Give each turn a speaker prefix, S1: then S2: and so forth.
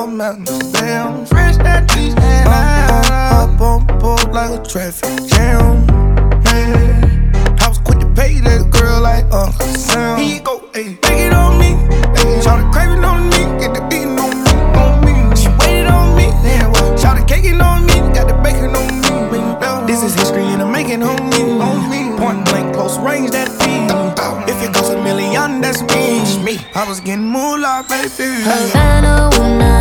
S1: mountains, damn. Fresh that trees and up on board like a traffic jam. Yeah. I was quick to pay that girl like Uncle Sam. Here you go, ayy, take it on me. Shout the craving on me, get the beating on me, on me. She waited on me, yeah, well, shout the caking on me, got the bacon on me. This is history and I'm making on me. Point blank, close range, that feed. If it goes $1 million, that's me. I was getting moolah, baby.
S2: Havana,